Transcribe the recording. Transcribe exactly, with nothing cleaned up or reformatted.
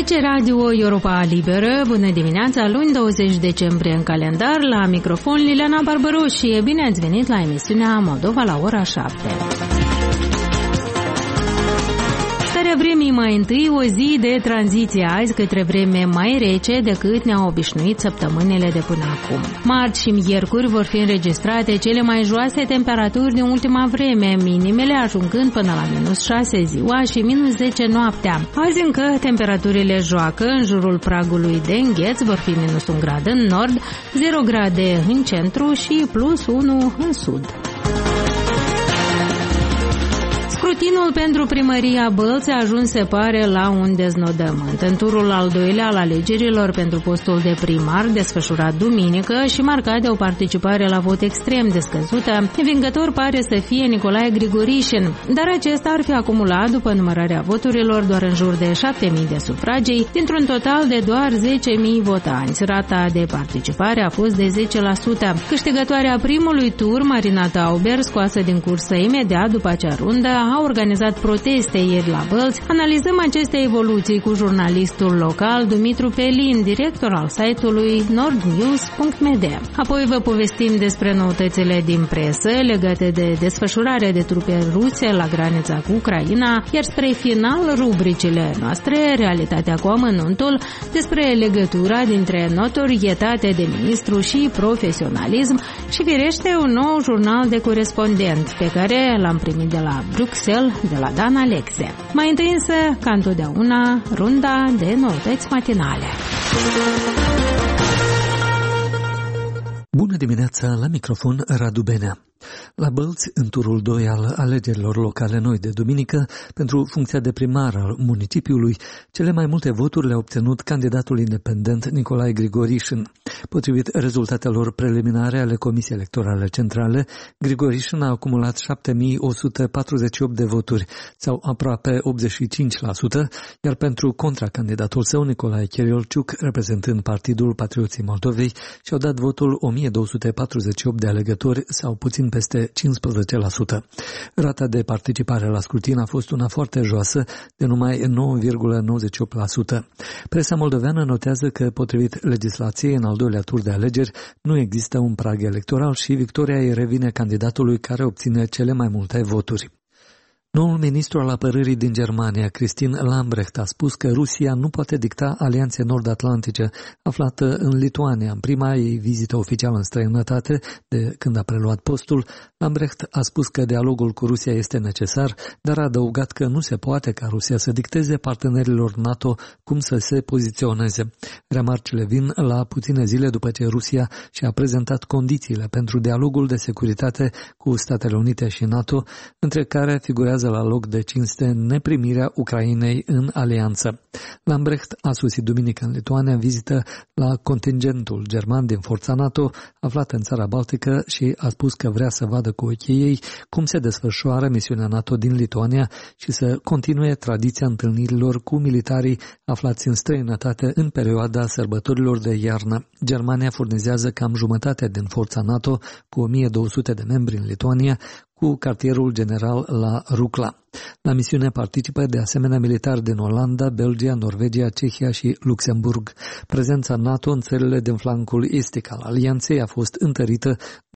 Aici Radio Europa Liberă, bună dimineața, luni douăzeci decembrie în calendar, la microfon Liliana Barbaros și bine ați venit la emisiunea Moldova la ora șapte. Starea vremii mai întâi, o zi de tranziție azi către vreme mai rece decât ne-au obișnuit săptămânile de până acum. Marți și miercuri vor fi înregistrate cele mai joase temperaturi din ultima vreme, minimele ajungând până la minus șase ziua și minus zece noaptea. Azi încă temperaturile joacă în jurul pragului de îngheț, vor fi minus un grad în nord, zero grade în centru și plus unu în sud. Scrutinul pentru primăria Bălți a ajuns, se pare, la un deznodământ. În turul al doilea al alegerilor pentru postul de primar, desfășurat duminică și marcat de o participare la vot extrem de scăzută, învingător pare să fie Nicolae Grigorișin, dar acesta ar fi acumulat, după numărarea voturilor, doar în jur de șapte mii de sufragii, dintr-un total de doar zece mii votanți. Rata de participare a fost de zece la sută. Câștigătoarea primului tur, Marina Tauber, scoasă din cursă imediat după acea rundă, a organizat proteste ieri la Bălți. Analizăm aceste evoluții cu jurnalistul local Dumitru Pelin, director al site-ului nordnews punct m d. Apoi vă povestim despre noutățile din presă legate de desfășurarea de trupe ruse la granița cu Ucraina, iar spre final rubricile noastre, realitatea cu amănuntul, despre legătura dintre notorietate de ministru și profesionalism și, firește, un nou jurnal de corespondent pe care l-am primit de la Bruxelles, de la Dan Alexe. Mai întâi însă, ca întotdeauna, runda de noutăți matinale. Bună dimineața, la microfon Radu Benea. La Bălți, în turul doi al alegerilor locale noi de duminică, pentru funcția de primar al municipiului, cele mai multe voturi le-a obținut candidatul independent Nicolae Grigorișin. Potrivit rezultatelor preliminare ale Comisiei Electorale Centrale, Grigorișin a acumulat șapte mii o sută patruzeci și opt de voturi, sau aproape optzeci și cinci la sută, iar pentru contracandidatul său, Nicolae Cheriolciuc, reprezentând Partidul Patrioții Moldovei, și-au dat votul o mie două sute patruzeci și opt de alegători, sau puțin peste cincisprezece la sută. Rata de participare la scrutin a fost una foarte joasă, de numai nouă virgulă nouăzeci și opt la sută. Presa moldoveană notează că, potrivit legislației, în al doilea tur de alegeri, nu există un prag electoral și victoria îi revine candidatului care obține cele mai multe voturi. Noul ministru al apărării din Germania, Christine Lambrecht, a spus că Rusia nu poate dicta alianțe nord-atlantice, aflată în Lituania. În prima ei vizită oficială în străinătate, de când a preluat postul, Lambrecht a spus că dialogul cu Rusia este necesar, dar a adăugat că nu se poate ca Rusia să dicteze partenerilor NATO cum să se poziționeze. Remarcile vin la puține zile după ce Rusia și-a prezentat condițiile pentru dialogul de securitate cu Statele Unite și NATO, între care figurează la loc de cinste neprimirea Ucrainei în alianță. Lambrecht a sosit duminică în Lituania în vizită la contingentul german din forța NATO aflat în țara Baltică și a spus că vrea să vadă cu ochii ei cum se desfășoară misiunea NATO din Lituania și să continue tradiția întâlnirilor cu militarii aflați în străinătate în perioada sărbătorilor de iarnă. Germania furnizează cam jumătate din forța NATO cu o mie două sute de membri în Lituania, cu cartierul general la Rukla. La misiune participă de asemenea militari din Olanda, Belgia, Norvegia, Cehia și Luxemburg. Prezența NATO în țările din flancul estic al alianței a fost întărită